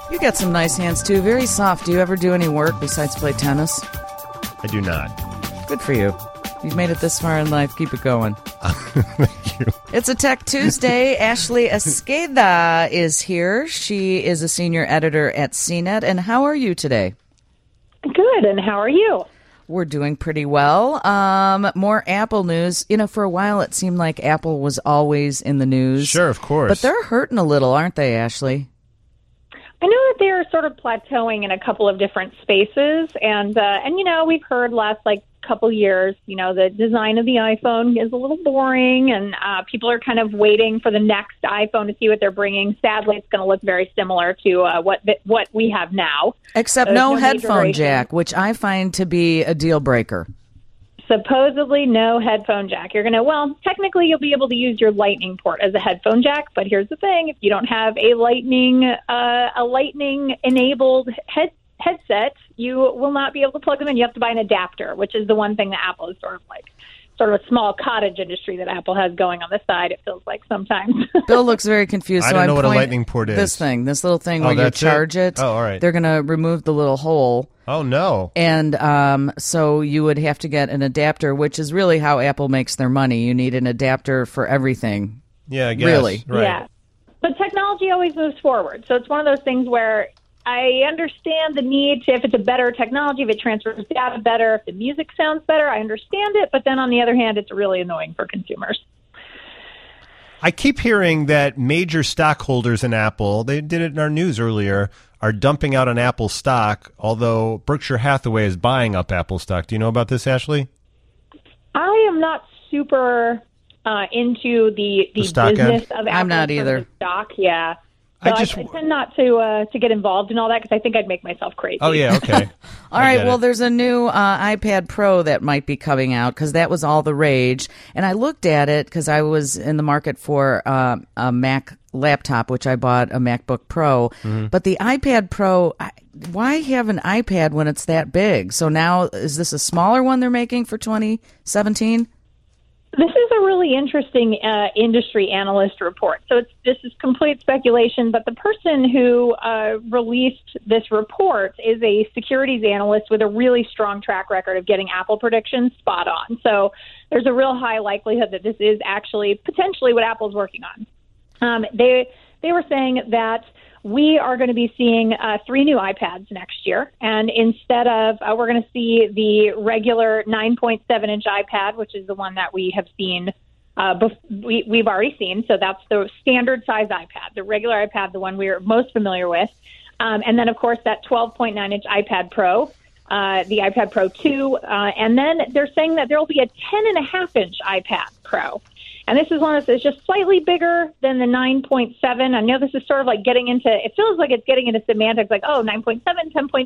You got some nice hands, too. Very soft. Do you ever do any work besides play tennis? I do not. Good for you. You've made it this far in life. Keep it going. Thank you. It's a Tech Tuesday. Ashley Esqueda is here. She is a senior editor at CNET. And how are you today? Good. And how are you? We're doing pretty well. More Apple news. You know, for a while it seemed like Apple was always in the news. Sure, of course. But they're hurting a little, aren't they, Ashley? I know that they're sort of plateauing in a couple of different spaces, and you know, we've heard last couple years, you know, the design of the iPhone is a little boring, and people are kind of waiting for the next iPhone to see what they're bringing. Sadly, it's going to look very similar to what we have now, except no headphone jack, which I find to be a deal breaker. Supposedly no headphone jack. Technically you'll be able to use your Lightning port as a headphone jack, but here's the thing: if you don't have a Lightning enabled headset, you will not be able to plug them in. You have to buy an adapter, which is the one thing that Apple is sort of a small cottage industry that Apple has going on the side, it feels like sometimes. Bill looks very confused. I don't know what a Lightning port is. This little thing where you charge it. Oh, all right. They're going to remove the little hole. Oh, no. And so you would have to get an adapter, which is really how Apple makes their money. You need an adapter for everything. Yeah, I guess. Really. Right. Yeah. But technology always moves forward. So it's one of those things where I understand the need to, if it's a better technology, if it transfers data better, if the music sounds better, I understand it. But then on the other hand, it's really annoying for consumers. I keep hearing that major stockholders in Apple, they did it in our news earlier, are dumping out on Apple stock, although Berkshire Hathaway is buying up Apple stock. Do you know about this, Ashley? I am not super into the business end? of Apple. I'm not either. Stock, yeah. So I tend not to get involved in all that because I think I'd make myself crazy. Oh, yeah, okay. All right, well, there's a new iPad Pro that might be coming out because that was all the rage. And I looked at it because I was in the market for a Mac laptop, which I bought a MacBook Pro. Mm-hmm. But the iPad Pro, why have an iPad when it's that big? So now, is this a smaller one they're making for 2017? This is a really interesting industry analyst report. So this is complete speculation, but the person who released this report is a securities analyst with a really strong track record of getting Apple predictions spot on. So there's a real high likelihood that this is actually potentially what Apple's working on. They were saying that we are going to be seeing 3 new iPads next year. And instead of, we're going to see the regular 9.7-inch iPad, which is the one that we have seen, we've already seen. So that's the standard size iPad, the regular iPad, the one we are most familiar with. And then, of course, that 12.9-inch iPad Pro, the iPad Pro 2. And then they're saying that there will be a 10.5-inch iPad Pro. And this is one that's just slightly bigger than the 9.7. I know this is sort of like getting into, it feels like it's getting into semantics like, 9.7, 10.5,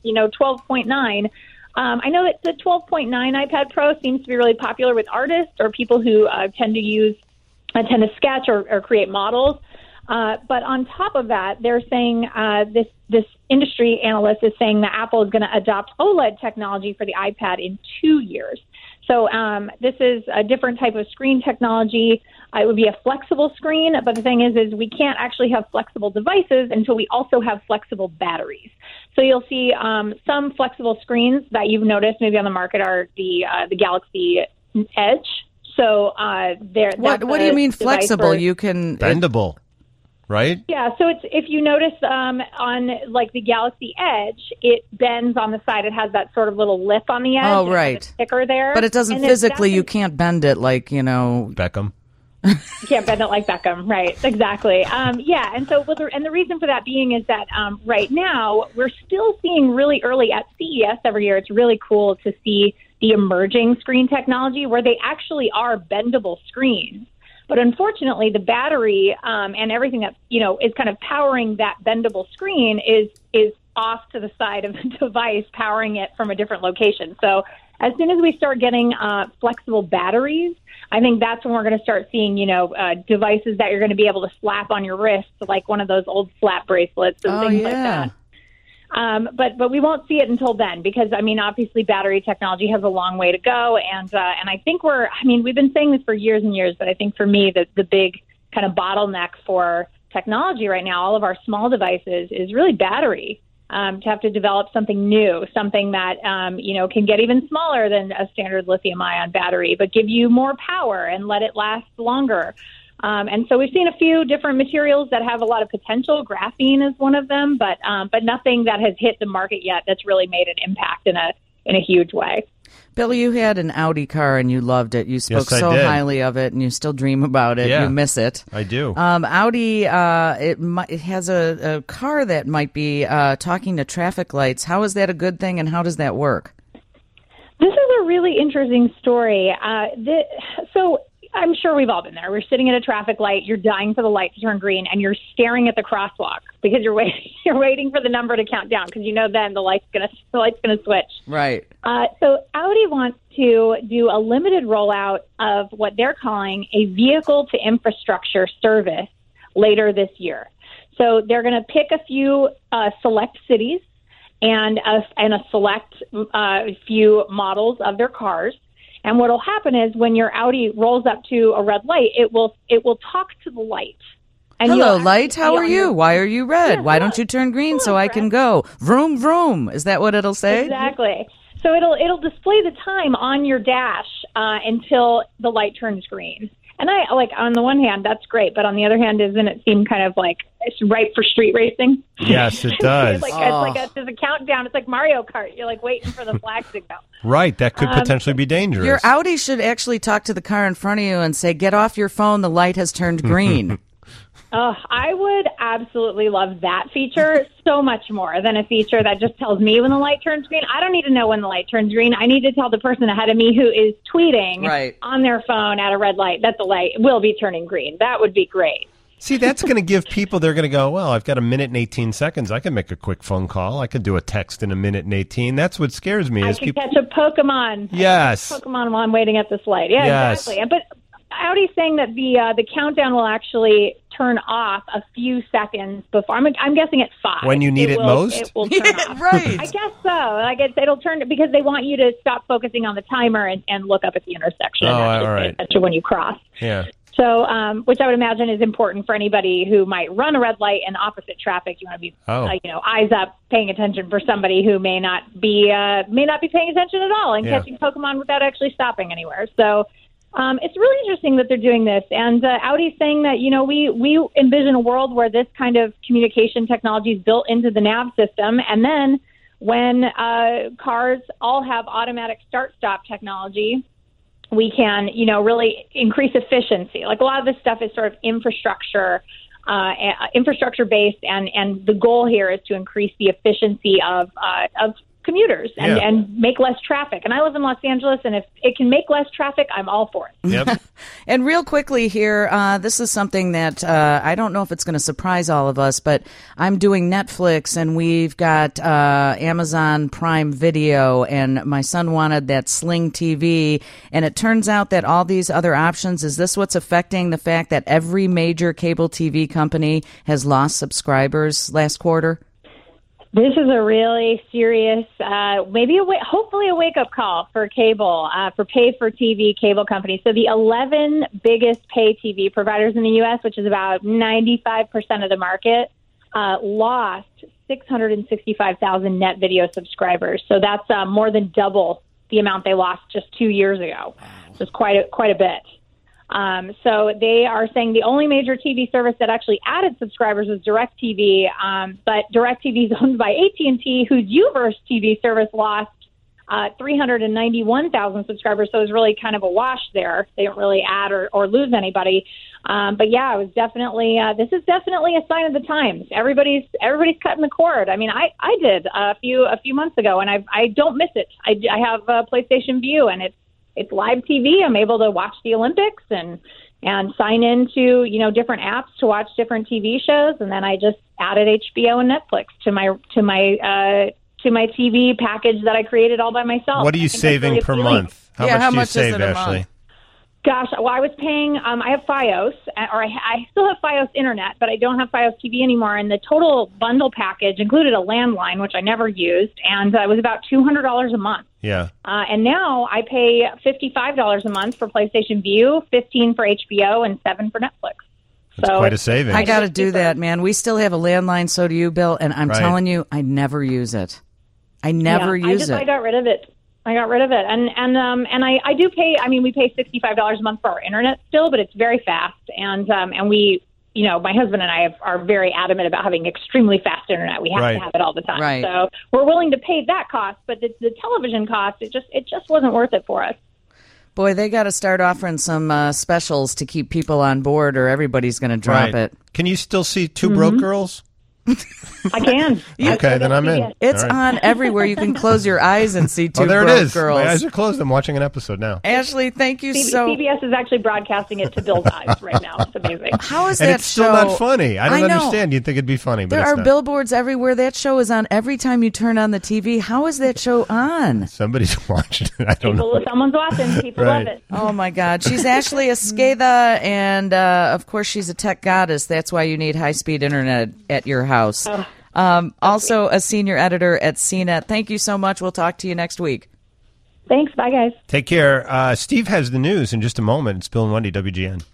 12.9. I know that the 12.9 iPad Pro seems to be really popular with artists or people who tend to sketch or create models. But on top of that, they're saying this industry analyst is saying that Apple is going to adopt OLED technology for the iPad in 2 years. So this is a different type of screen technology. It would be a flexible screen, but the thing is we can't actually have flexible devices until we also have flexible batteries. So you'll see some flexible screens that you've noticed maybe on the market are the Galaxy Edge. So what do you mean flexible? You can bendable. Right? Yeah, so it's if you notice on like the Galaxy Edge, it bends on the side. It has that sort of little lip on the edge. Oh, right. It has a sticker there. But it doesn't physically, you can't bend it like, Beckham. You can't bend it like Beckham, right? Exactly. Yeah, and so the reason for that being is that right now we're still seeing really early at CES every year. It's really cool to see the emerging screen technology where they actually are bendable screens. But unfortunately, the battery and everything that is kind of powering that bendable screen is off to the side of the device, powering it from a different location. So as soon as we start getting flexible batteries, I think that's when we're going to start seeing devices that you're going to be able to slap on your wrist, like one of those old slap bracelets and things like that. But we won't see it until then because, obviously battery technology has a long way to go. And I think we've been saying this for years and years, but I think for me, the big kind of bottleneck for technology right now, all of our small devices, is really battery. To have to develop something new, something that, can get even smaller than a standard lithium-ion battery, but give you more power and let it last longer. And so we've seen a few different materials that have a lot of potential. Graphene is one of them, but nothing that has hit the market yet that's really made an impact in a huge way. Bill, you had an Audi car and you loved it. You spoke so highly of it, and you still dream about it. Yeah, you miss it. I do. Audi, it has a car that might be talking to traffic lights. How is that a good thing, and how does that work? This is a really interesting story. So I'm sure we've all been there. We're sitting at a traffic light, you're dying for the light to turn green, and you're staring at the crosswalk because you're waiting for the number to count down because then the light's gonna switch. Right. So Audi wants to do a limited rollout of what they're calling a vehicle to infrastructure service later this year. So they're going to pick a few select cities and a select few models of their cars. And what will happen is when your Audi rolls up to a red light, it will talk to the light. And hello, light. How are you? Why are you red? Why don't you turn green so I can go? Vroom, vroom. Is that what it'll say? Exactly. So it'll display the time on your dash until the light turns green. And I on the one hand, that's great, but on the other hand, doesn't it seem kind of like it's ripe for street racing? Yes, it does. There's a countdown. It's like Mario Kart. You're like waiting for the flag to go. Right, that could potentially be dangerous. Your Audi should actually talk to the car in front of you and say, "Get off your phone. The light has turned green." I would absolutely love that feature so much more than a feature that just tells me when the light turns green. I don't need to know when the light turns green. I need to tell the person ahead of me who is tweeting on their phone at a red light that the light will be turning green. That would be great. See, that's going to give people, they're going to go, well, I've got a minute and 18 seconds. I can make a quick phone call. I could do a text in a minute and 18. That's what scares me. I can catch a Pokemon. Yes. Pokemon while I'm waiting at this light. Yeah, yes. Exactly. But Audi's saying that the countdown will actually turn off a few seconds before. I'm guessing at 5. When you need it most? It will turn off. Right. I guess so. It'll turn because they want you to stop focusing on the timer and look up at the intersection. Oh, all right. Especially when you cross. Yeah. So, which I would imagine is important for anybody who might run a red light in opposite traffic. You want to be, eyes up, paying attention for somebody who may not be paying attention at all and catching Pokemon without actually stopping anywhere. So, it's really interesting that they're doing this. And Audi's saying that we envision a world where this kind of communication technology is built into the nav system, and then when cars all have automatic start-stop technology, we can, really increase efficiency. Like a lot of this stuff is sort of infrastructure based, and the goal here is to increase the efficiency of commuters and make less traffic. And I live in Los Angeles, and if it can make less traffic, I'm all for it. Yep. And real quickly here, this is something that I don't know if it's going to surprise all of us, but I'm doing Netflix, and we've got Amazon Prime Video, and my son wanted that Sling TV, and it turns out that all these other options, is this what's affecting the fact that every major cable TV company has lost subscribers last quarter? This is a really serious, hopefully a wake-up call for cable, for pay-for-TV cable companies. So the 11 biggest pay TV providers in the U.S., which is about 95% of the market, lost 665,000 net video subscribers. So that's more than double the amount they lost just 2 years ago. So it's quite a bit. So they are saying the only major TV service that actually added subscribers was DirecTV, but DirecTV is owned by AT&T, whose Uverse TV service lost 391,000 subscribers. So it was really kind of a wash there. They don't really add or lose anybody. But yeah, it was definitely this is definitely a sign of the times. Everybody's cutting the cord. I mean, I did a few months ago, and I don't miss it. I have a PlayStation Vue, and it's live TV. I'm able to watch the Olympics and sign into, different apps to watch different TV shows. And then I just added HBO and Netflix to my TV package that I created all by myself. What are you saving per month? How much do you save, Ashley? Gosh, well, I was paying, I have Fios, or I still have Fios Internet, but I don't have Fios TV anymore. And the total bundle package included a landline, which I never used, and it was about $200 a month. Yeah. And now I pay $55 a month for PlayStation Vue, $15 for HBO, and $7 for Netflix. That's quite a savings. I got to do that, man. We still have a landline, so do you, Bill, and I'm Right. telling you, I never use it. I never use it. I got rid of it. And I do pay. I mean, we pay $65 a month for our internet still, but it's very fast. And we, my husband and I are very adamant about having extremely fast internet. We have Right. to have it all the time. Right. So we're willing to pay that cost, but the television cost, it just wasn't worth it for us. Boy, they got to start offering some specials to keep people on board, or everybody's going to drop it. Can you still see Two Broke Girls? I can. Okay, then I'm in. It's All right. on everywhere. You can close your eyes and see Two there Broke it is. Girls. My eyes are closed. I'm watching an episode now. Ashley, thank you so. CBS is actually broadcasting it to Bill's eyes right now. It's amazing. How is And that it's still show? not funny. I don't know. understand. You'd think it'd be funny, but There it's are not. billboards everywhere. That show is on every time you turn on the TV. How is that show on? Somebody's watching it. I don't know. Someone's watching. People Right. love it. Oh my God. She's Ashley Esqueda, and of course she's a tech goddess. That's why you need high-speed internet at your house. Also a senior editor at CNET. Thank you so much. We'll talk to you next week. Thanks. Bye, guys. Take care. Steve has the news in just a moment. It's Bill and Wendy, WGN.